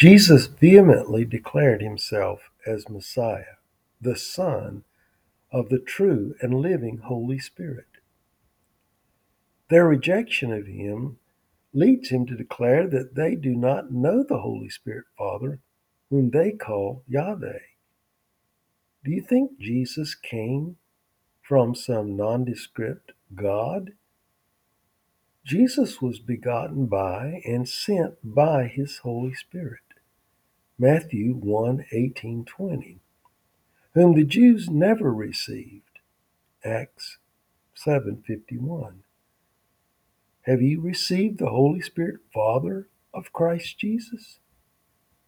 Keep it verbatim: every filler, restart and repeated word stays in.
Jesus vehemently declared himself as Messiah, the Son of the true and living Holy Spirit. Their rejection of him leads him to declare that they do not know the Holy Spirit Father, whom they call Yahweh. Do you think Jesus came from some nondescript God? Jesus was begotten by and sent by his Holy Spirit. Matthew one eighteen twenty, whom the Jews never received. Acts seven fifty-one. Have you received the Holy Spirit Father of Christ Jesus?